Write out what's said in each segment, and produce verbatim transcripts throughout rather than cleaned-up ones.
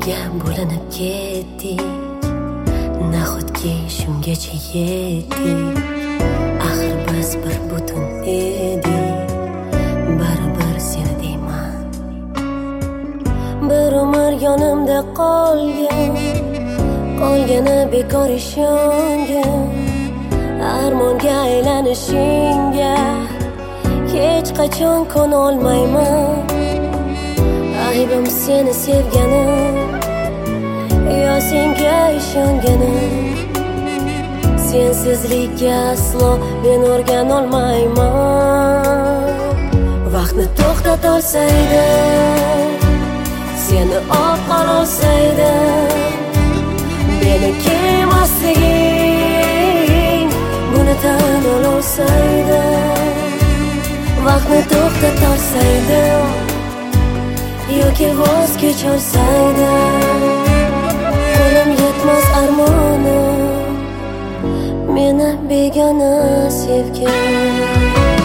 birga bo'linib ketdik, nahotki shungacha yetdik. Axir biz bir butun edik, baribir seni deyman. Bir umr yonimda qolgan, qolgani bekor ishongan. Armonga aylanishingga hech qachon kona olmayman. Aybim seni sevganim, yo senga ishonganim. Sensizlikka aslo men o'rgan olmayman. Vaqtni to'xtat olsaydim, seni olib qolsaydim, meni kelmasliging buni tan olsaydim. Vaqtni to'xtat olsaydim, yoki voz kecholsaydim, qo'lim yetmas armonim meni begona sevgan.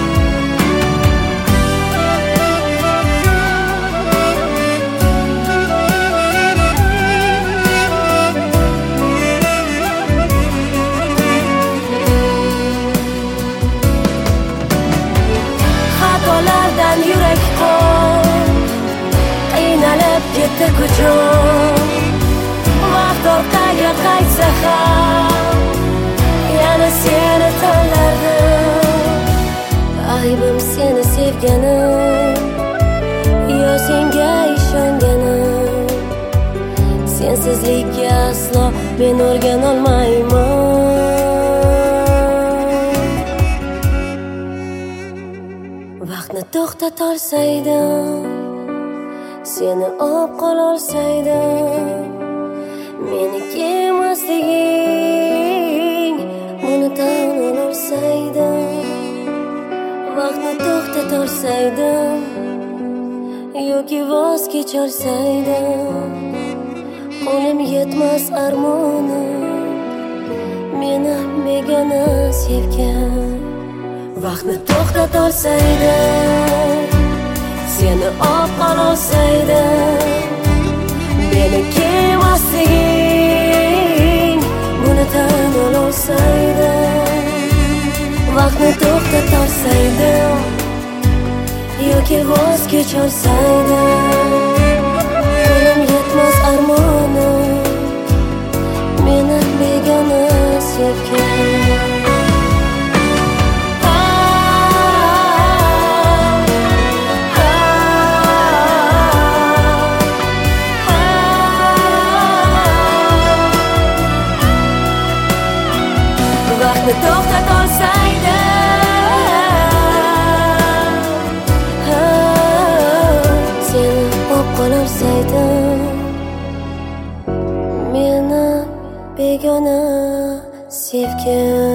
Xatolardan yurak qon, qiynalib ketdi kuchim. Vaqt orqaga qaytsa ham yana seni tanlardim. Aybim seni sevganim, yo senga ishonganim. Sensizlikka aslo men o'rgan olmayman. Vaqtni to'xtat olsaydim, seni olib qolsaydim, meni kelmasliging buni tan olsaydim. Vaqtni to'xtat olsaydim, yoki voz kecholsaydim, qo'lim yetmas armonim meni begona sevgan. Vaqtni to'xtat olsaydim, seni olib qolsaydim, meni kelmasliging buni tan olsaydim. Vaqtni to'xtat olsaydim, yoki voz kecholsaydim, qo'lim yetmas armonim meni begona sevgan. Vaqtni to'xtat olsaydim, seni olib qolsaydim, meni begona sevgan.